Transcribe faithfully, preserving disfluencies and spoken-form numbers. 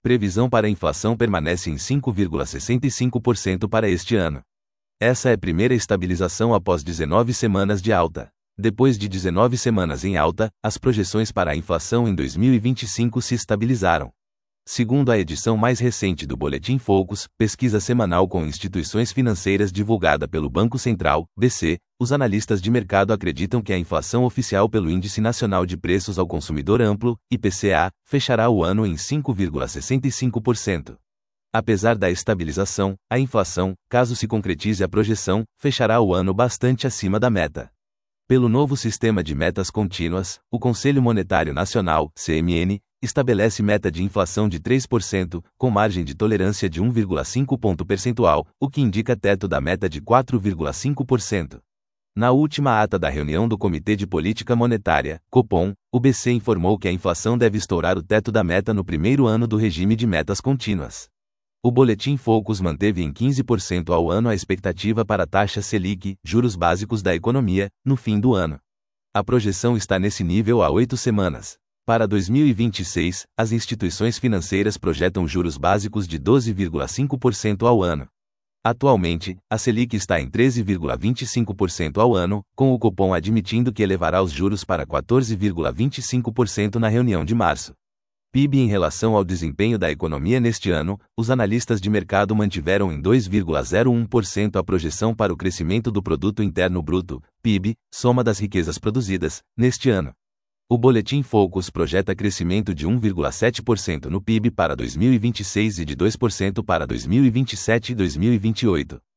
Previsão para a inflação permanece em cinco vírgula sessenta e cinco por cento para este ano. Essa é a primeira estabilização após dezenove semanas de alta. Depois de dezenove semanas em alta, as projeções para a inflação em dois mil e vinte e cinco se estabilizaram. Segundo a edição mais recente do Boletim Focus, pesquisa semanal com instituições financeiras divulgada pelo Banco Central, B C, os analistas de mercado acreditam que a inflação oficial pelo Índice Nacional de Preços ao Consumidor Amplo, I P C A, fechará o ano em cinco vírgula sessenta e cinco por cento. Apesar da estabilização, a inflação, caso se concretize a projeção, fechará o ano bastante acima da meta. Pelo novo sistema de metas contínuas, o Conselho Monetário Nacional, C M N, estabelece meta de inflação de três por cento, com margem de tolerância de um vírgula cinco ponto percentual, o que indica teto da meta de quatro vírgula cinco por cento. Na última ata da reunião do Comitê de Política Monetária, Copom, o B C informou que a inflação deve estourar o teto da meta no primeiro ano do regime de metas contínuas. O Boletim Focus manteve em quinze por cento ao ano a expectativa para a taxa Selic, juros básicos da economia, no fim do ano. A projeção está nesse nível há oito semanas. Para dois mil e vinte e seis, as instituições financeiras projetam juros básicos de doze vírgula cinco por cento ao ano. Atualmente, a Selic está em treze vírgula vinte e cinco por cento ao ano, com o Copom admitindo que elevará os juros para quatorze vírgula vinte e cinco por cento na reunião de março. P I B em relação ao desempenho da economia neste ano, os analistas de mercado mantiveram em dois vírgula zero um por cento a projeção para o crescimento do Produto Interno Bruto, P I B, soma das riquezas produzidas, neste ano. O Boletim Focus projeta crescimento de um vírgula sete por cento no P I B para dois mil e vinte e seis e de dois por cento para dois mil e vinte e sete e dois mil e vinte e oito.